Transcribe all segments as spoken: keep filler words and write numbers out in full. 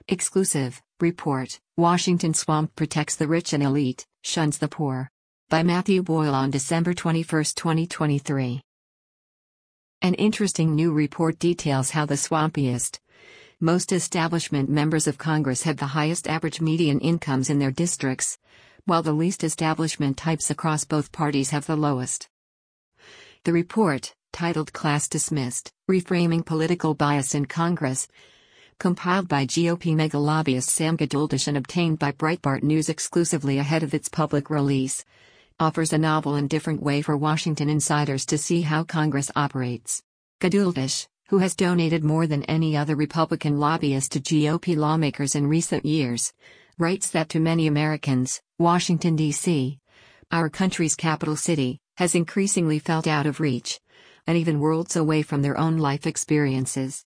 Exclusive report: Washington Swamp protects the rich and elite, shuns the poor. By Matthew Boyle on December twenty-first, twenty twenty-three. An interesting new report details how the swampiest, most establishment members of Congress have the highest average median incomes in their districts, while the least establishment types across both parties have the lowest. The report, titled Class Dismissed: Reframing Political Bias in Congress, compiled by G O P mega lobbyist Sam Geduldish and obtained by Breitbart News exclusively ahead of its public release, offers a novel and different way for Washington insiders to see how Congress operates. Geduldish, who has donated more than any other Republican lobbyist to G O P lawmakers in recent years, writes that to many Americans, Washington, D C, our country's capital city, has increasingly felt out of reach, and even worlds away from their own life experiences.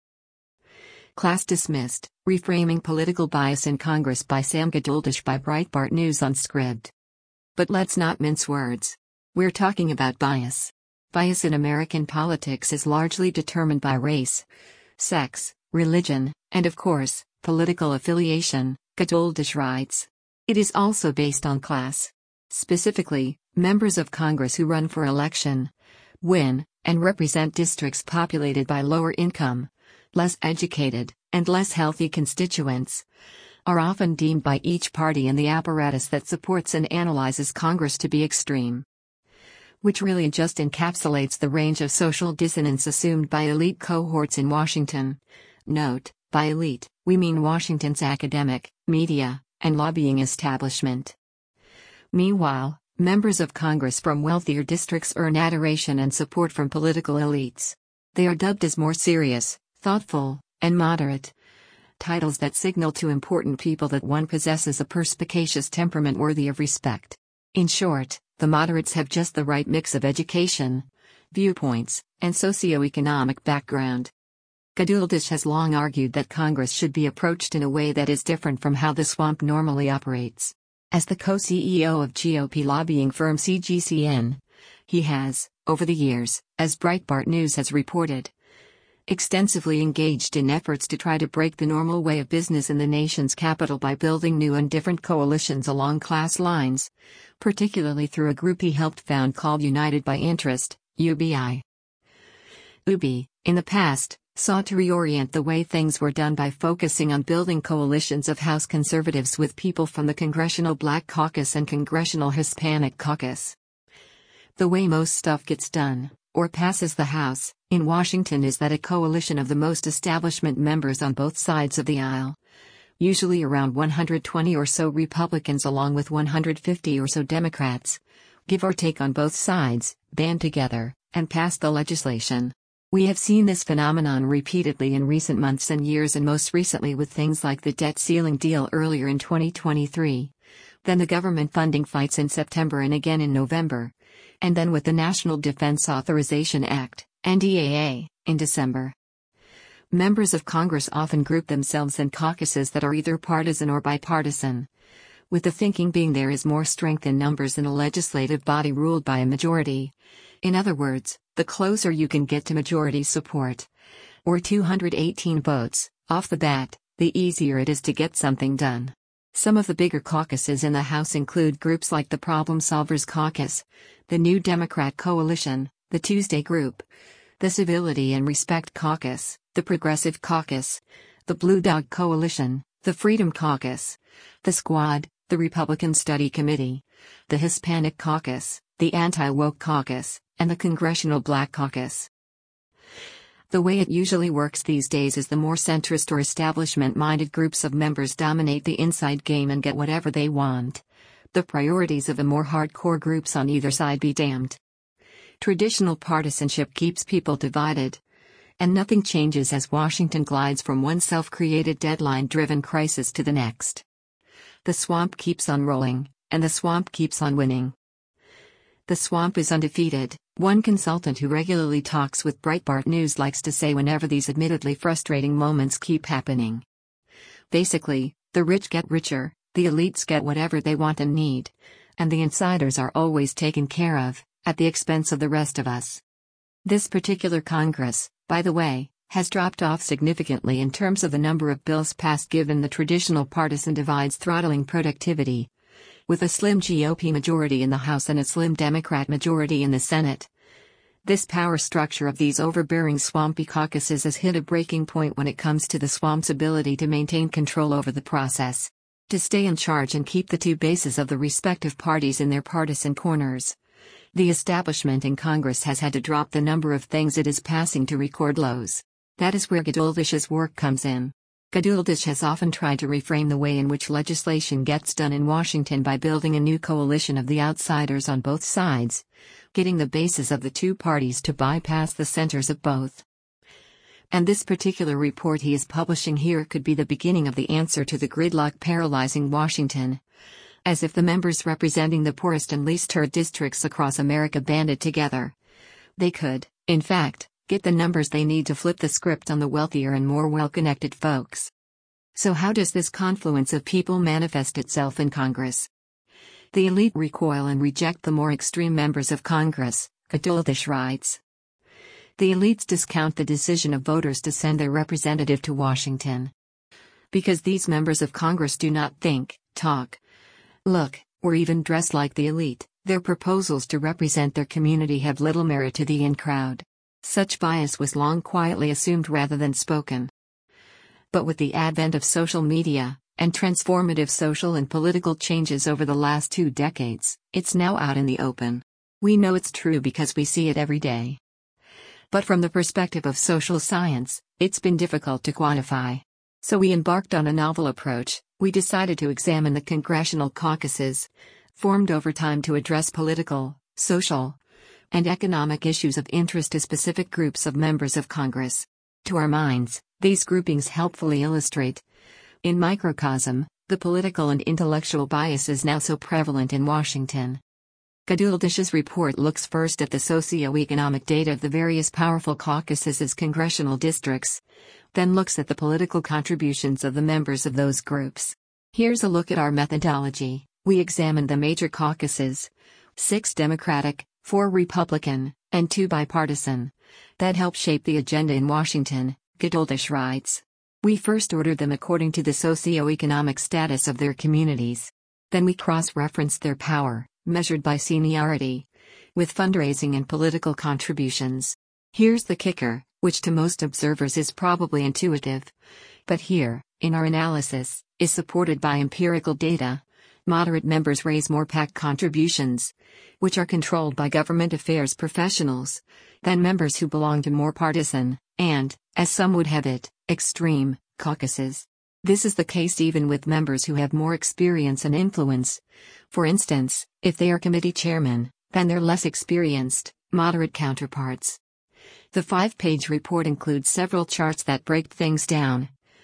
Class Dismissed: Reframing Political Bias in Congress by Sam Geduldish by Breitbart News on Scribd. But let's not mince words. We're talking about bias. Bias in American politics is largely determined by race, sex, religion, and of course, political affiliation, Geduldish writes. It is also based on class. Specifically, members of Congress who run for election, win, and represent districts populated by lower income, less educated, and less healthy constituents, are often deemed by each party in the apparatus that supports and analyzes Congress to be extreme. Which really just encapsulates the range of social dissonance assumed by elite cohorts in Washington. Note, by elite, we mean Washington's academic, media, and lobbying establishment. Meanwhile, members of Congress from wealthier districts earn adoration and support from political elites. They are dubbed as more serious, thoughtful, and moderate. Titles that signal to important people that one possesses a perspicacious temperament worthy of respect. In short, the moderates have just the right mix of education, viewpoints, and socioeconomic background. Geduldish has long argued that Congress should be approached in a way that is different from how the swamp normally operates. As the co-C E O of G O P lobbying firm C G C N, he has, over the years, as Breitbart News has reported, extensively engaged in efforts to try to break the normal way of business in the nation's capital by building new and different coalitions along class lines, particularly through a group he helped found called United by Interest, U B I. U B I, in the past, sought to reorient the way things were done by focusing on building coalitions of House conservatives with people from the Congressional Black Caucus and Congressional Hispanic Caucus. The way most stuff gets done, or passes the House, in Washington is that a coalition of the most establishment members on both sides of the aisle, usually around one hundred twenty or so Republicans along with one hundred fifty or so Democrats, give or take on both sides, band together, and pass the legislation. We have seen this phenomenon repeatedly in recent months and years, and most recently with things like the debt ceiling deal earlier in twenty twenty-three, then the government funding fights in September and again in November, and then with the National Defense Authorization Act, N D A A, in December. Members of Congress often group themselves in caucuses that are either partisan or bipartisan, with the thinking being there is more strength in numbers in a legislative body ruled by a majority. In other words, the closer you can get to majority support, or two hundred eighteen votes, off the bat, the easier it is to get something done. Some of the bigger caucuses in the House include groups like the Problem Solvers Caucus, the New Democrat Coalition, the Tuesday Group, the Civility and Respect Caucus, the Progressive Caucus, the Blue Dog Coalition, the Freedom Caucus, the Squad, the Republican Study Committee, the Hispanic Caucus, the Anti-Woke Caucus, and the Congressional Black Caucus. The way it usually works these days is the more centrist or establishment-minded groups of members dominate the inside game and get whatever they want. The priorities of the more hardcore groups on either side be damned. Traditional partisanship keeps people divided, and nothing changes as Washington glides from one self-created deadline-driven crisis to the next. The swamp keeps on rolling, and the swamp keeps on winning. The swamp is undefeated, one consultant who regularly talks with Breitbart News likes to say whenever these admittedly frustrating moments keep happening. Basically, the rich get richer, the elites get whatever they want and need, and the insiders are always taken care of, at the expense of the rest of us. This particular Congress, by the way, has dropped off significantly in terms of the number of bills passed given the traditional partisan divides throttling productivity. With a slim G O P majority in the House and a slim Democrat majority in the Senate, this power structure of these overbearing swampy caucuses has hit a breaking point when it comes to the swamp's ability to maintain control over the process, to stay in charge and keep the two bases of the respective parties in their partisan corners. The establishment in Congress has had to drop the number of things it is passing to record lows. That is where Geduldish's work comes in. Geduldish has often tried to reframe the way in which legislation gets done in Washington by building a new coalition of the outsiders on both sides, getting the bases of the two parties to bypass the centers of both. And this particular report he is publishing here could be the beginning of the answer to the gridlock paralyzing Washington. As if the members representing the poorest and least heard districts across America banded together, they could, in fact, get the numbers they need to flip the script on the wealthier and more well-connected folks. So how does this confluence of people manifest itself in Congress? The elite recoil and reject the more extreme members of Congress, Geduldish writes. The elites discount the decision of voters to send their representative to Washington. Because these members of Congress do not think, talk, look, or even dress like the elite, their proposals to represent their community have little merit to the in-crowd. Such bias was long quietly assumed rather than spoken. But with the advent of social media, and transformative social and political changes over the last two decades, it's now out in the open. We know it's true because we see it every day. But from the perspective of social science, it's been difficult to quantify. So we embarked on a novel approach. We decided to examine the congressional caucuses, formed over time to address political, social, and economic issues of interest to specific groups of members of Congress. To our minds, these groupings helpfully illustrate, in microcosm, the political and intellectual biases now so prevalent in Washington. Geduldish's report looks first at the socio-economic data of the various powerful caucuses as congressional districts, then looks at the political contributions of the members of those groups. Here's a look at our methodology. We examined the major caucuses, six Democratic, four Republican, and two bipartisan, that help shape the agenda in Washington, Geduldish writes. We first ordered them according to the socio-economic status of their communities. Then we cross-referenced their power, measured by seniority, with fundraising and political contributions. Here's the kicker, which to most observers is probably intuitive, but here, in our analysis, is supported by empirical data. Moderate members raise more PAC contributions, which are controlled by government affairs professionals, than members who belong to more partisan, and, as some would have it, extreme, caucuses. This is the case even with members who have more experience and influence. For instance, if they are committee chairmen, than their less experienced, moderate counterparts. The five-page report includes several charts that break things down,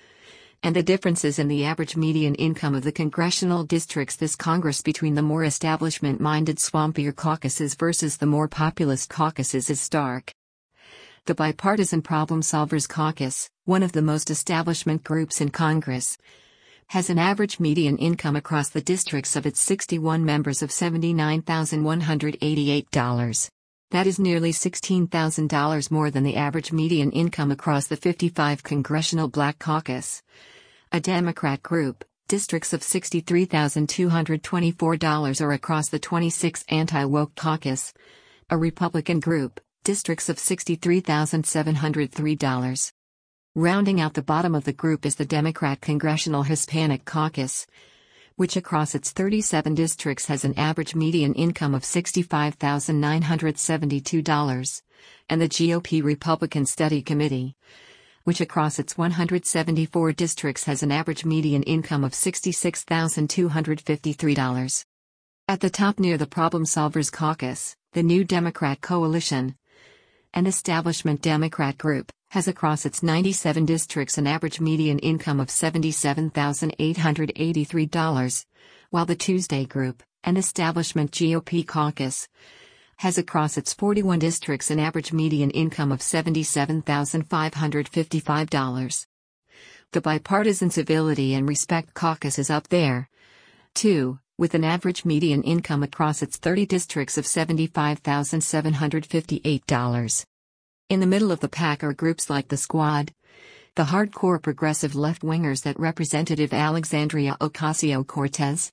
and the differences in the average median income of the congressional districts this Congress between the more establishment-minded swampier caucuses versus the more populist caucuses is stark. The Bipartisan Problem Solvers Caucus, one of the most establishment groups in Congress, has an average median income across the districts of its sixty-one members of seventy-nine thousand one hundred eighty-eight dollars. That is nearly sixteen thousand dollars more than the average median income across the fifty-five Congressional Black Caucus, a Democrat group, districts of sixty-three thousand two hundred twenty-four dollars, or across the twenty-six Anti-Woke Caucus, a Republican group, districts of sixty-three thousand seven hundred three dollars. Rounding out the bottom of the group is the Democrat Congressional Hispanic Caucus, which across its thirty-seven districts has an average median income of sixty-five thousand nine hundred seventy-two dollars, and the G O P Republican Study Committee, which across its one hundred seventy-four districts has an average median income of sixty-six thousand two hundred fifty-three dollars. At the top near the Problem Solvers Caucus, the New Democrat Coalition, an establishment Democrat group, has across its ninety-seven districts an average median income of seventy-seven thousand eight hundred eighty-three dollars, while the Tuesday Group, an establishment G O P caucus, has across its forty-one districts an average median income of seventy-seven thousand five hundred fifty-five dollars. The Bipartisan Civility and Respect Caucus is up there, too, with an average median income across its thirty districts of seventy-five thousand seven hundred fifty-eight dollars. In the middle of the pack are groups like the Squad, the hardcore progressive left-wingers that Representative Alexandria Ocasio-Cortez,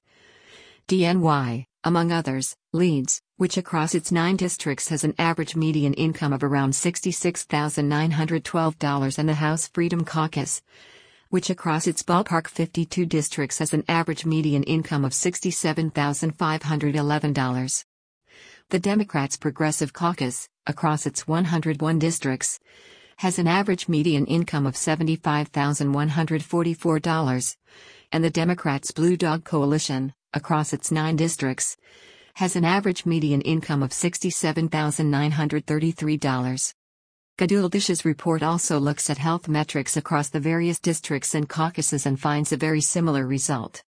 D N Y, among others, leads, which across its nine districts has an average median income of around sixty-six thousand nine hundred twelve dollars, and the House Freedom Caucus, which across its ballpark fifty-two districts has an average median income of sixty-seven thousand five hundred eleven dollars. The Democrats' Progressive Caucus, across its one hundred one districts, has an average median income of seventy-five thousand one hundred forty-four dollars, and the Democrats' Blue Dog Coalition, across its nine districts, has an average median income of sixty-seven thousand nine hundred thirty-three dollars. Gaduldish's report also looks at health metrics across the various districts and caucuses and finds a very similar result.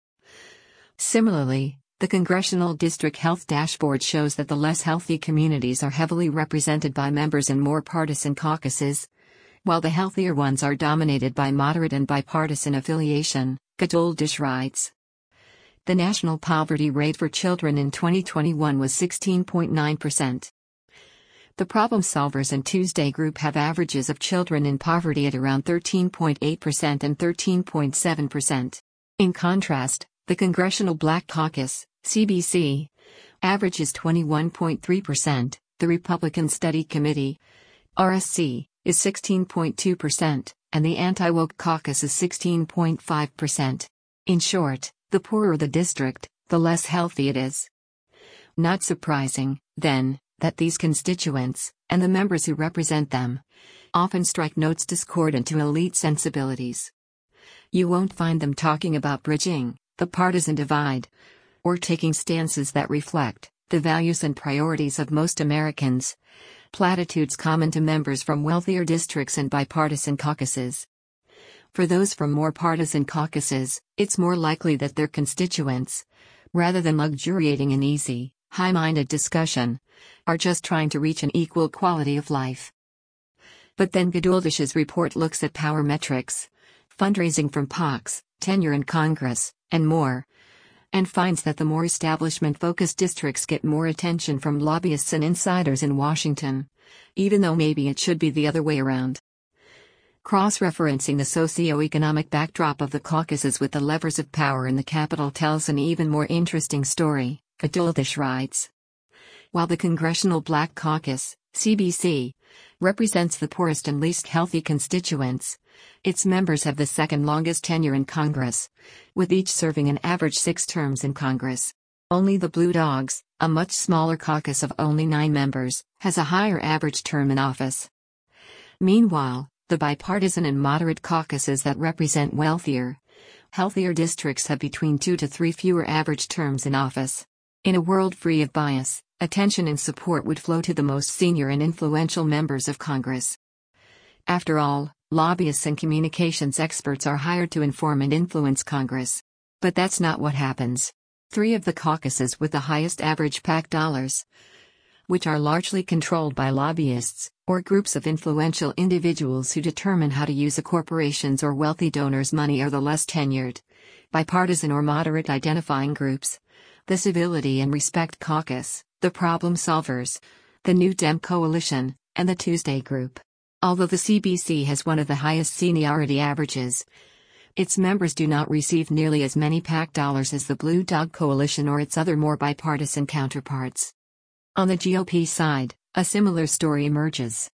Similarly, the Congressional District Health Dashboard shows that the less healthy communities are heavily represented by members in more partisan caucuses, while the healthier ones are dominated by moderate and bipartisan affiliation, Gaduldish writes. The national poverty rate for children in twenty twenty-one was sixteen point nine percent. The problem solvers and Tuesday Group have averages of children in poverty at around thirteen point eight percent and thirteen point seven percent. In contrast, the Congressional Black Caucus, C B C, averages twenty-one point three percent, the Republican Study Committee, R S C, is sixteen point two percent, and the Anti-Woke Caucus is sixteen point five percent. In short, the poorer the district, the less healthy it is. Not surprising, then, that these constituents, and the members who represent them, often strike notes discordant to elite sensibilities. You won't find them talking about bridging the partisan divide, or taking stances that reflect the values and priorities of most Americans, platitudes common to members from wealthier districts and bipartisan caucuses. For those from more partisan caucuses, it's more likely that their constituents, rather than luxuriating in easy, high-minded discussion, are just trying to reach an equal quality of life. But then Gaduldish's report looks at power metrics, fundraising from P A Cs, tenure in Congress, and more, and finds that the more establishment-focused districts get more attention from lobbyists and insiders in Washington, even though maybe it should be the other way around. Cross-referencing the socio-economic backdrop of the caucuses with the levers of power in the Capitol tells an even more interesting story, Gaduldish writes. While the Congressional Black Caucus, C B C, represents the poorest and least healthy constituents, its members have the second longest tenure in Congress, with each serving an average six terms in Congress. Only the Blue Dogs, a much smaller caucus of only nine members, has a higher average term in office. Meanwhile, the bipartisan and moderate caucuses that represent wealthier, healthier districts have between two to three fewer average terms in office. In a world free of bias, attention and support would flow to the most senior and influential members of Congress. After all, lobbyists and communications experts are hired to inform and influence Congress. But that's not what happens. Three of the caucuses with the highest average PAC dollars, which are largely controlled by lobbyists, or groups of influential individuals who determine how to use a corporation's or wealthy donors' money, are the less tenured, bipartisan or moderate identifying groups, the Civility and Respect Caucus, the Problem Solvers, the New Dem Coalition, and the Tuesday Group. Although the C B C has one of the highest seniority averages, its members do not receive nearly as many PAC dollars as the Blue Dog Coalition or its other more bipartisan counterparts. On the G O P side, a similar story emerges.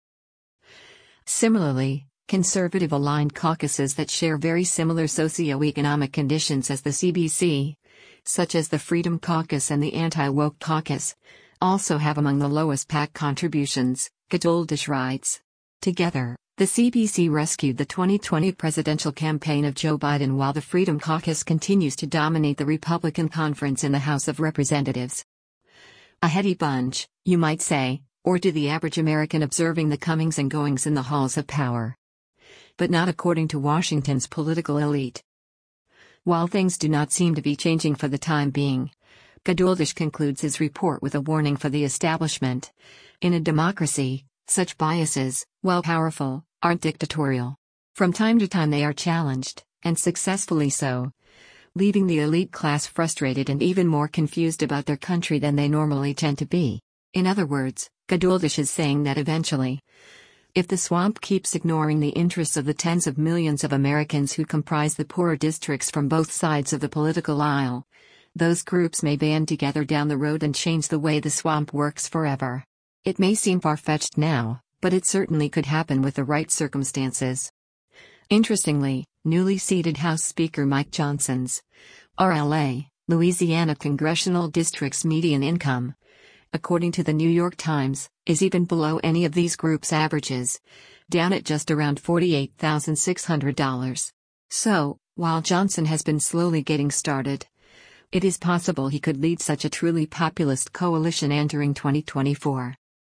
Similarly, conservative-aligned caucuses that share very similar socioeconomic conditions as the C B C, such as the Freedom Caucus and the Anti-Woke Caucus, also have among the lowest PAC contributions, Gaduldish writes. Together, the C B C rescued the twenty twenty presidential campaign of Joe Biden while the Freedom Caucus continues to dominate the Republican conference in the House of Representatives. A heady bunch, you might say, or to the average American observing the comings and goings in the halls of power. But not according to Washington's political elite. While things do not seem to be changing for the time being, Gaduldish concludes his report with a warning for the establishment. In a democracy, such biases, while powerful, aren't dictatorial. From time to time they are challenged, and successfully so, leaving the elite class frustrated and even more confused about their country than they normally tend to be. In other words, Gaduldish is saying that eventually, If the swamp keeps ignoring the interests of the tens of millions of Americans who comprise the poorer districts from both sides of the political aisle, those groups may band together down the road and change the way the swamp works forever. It may seem far-fetched now, but it certainly could happen with the right circumstances. Interestingly, newly seated House Speaker Mike Johnson's R L A, Louisiana Congressional District's median income, according to the New York Times, is even below any of these groups' averages, down at just around forty-eight thousand six hundred dollars. So, while Johnson has been slowly getting started, it is possible he could lead such a truly populist coalition entering twenty twenty-four.